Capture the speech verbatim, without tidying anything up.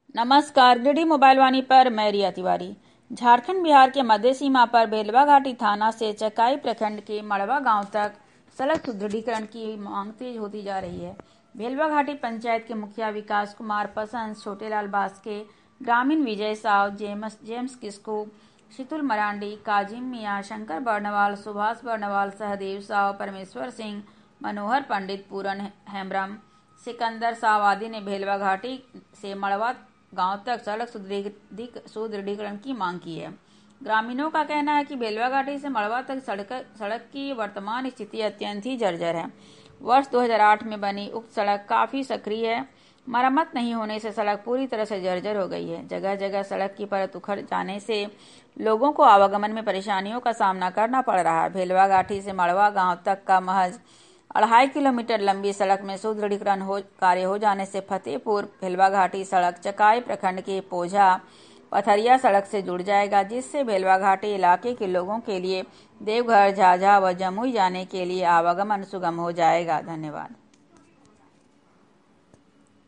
नमस्कार, D mobile वाणी पर मैं रिया तिवारी। झारखंड बिहार के मध्य सीमा पर बेलवा घाटी थाना से चकाई प्रखंड के मड़वा गांव तक सड़क सुदृढ़ीकरण की मांग तेज होती जा रही है। बेलवा घाटी पंचायत के मुखिया विकास कुमार पसंद, छोटेलाल बास्के, ग्रामीण विजय साव, जेम्स जेम्स किस्कू, शीतुल मरांडी, काजिम मियाँ, शंकर बर्णवाल, सुभाष बर्णवाल, सहदेव साव, परमेश्वर सिंह, मनोहर पंडित, पूरन हेम्ब्रम, सिकंदर साव आदि ने बेलवा घाटी से मड़वा गांव तक सड़क सुदृढ़ीकरण की मांग की है। ग्रामीणों का कहना है कि बेलवा घाटी से मड़वा तक सड़क सड़क की वर्तमान स्थिति अत्यंत ही जर्जर है। वर्ष दो हज़ार आठ में बनी उक्त सड़क काफी सक्रिय है। मरम्मत नहीं होने से सड़क पूरी तरह से जर्जर हो गई है। जगह जगह सड़क की परत उखड़ जाने से लोगों को आवागमन में परेशानियों का सामना करना पड़ रहा है। बेलवा घाटी से मड़वा गांव तक का महज अढ़ाई किलोमीटर लंबी सड़क में सुदृढ़ीकरण हो कार्य हो जाने से फतेहपुर बेलवा घाटी सड़क चकाई प्रखंड के पोझा पथरिया सड़क से जुड़ जाएगा, जिससे बेलवा घाटी इलाके के लोगों के लिए देवघर, झाझा व जमुई जाने के लिए आवागमन सुगम हो जाएगा। धन्यवाद।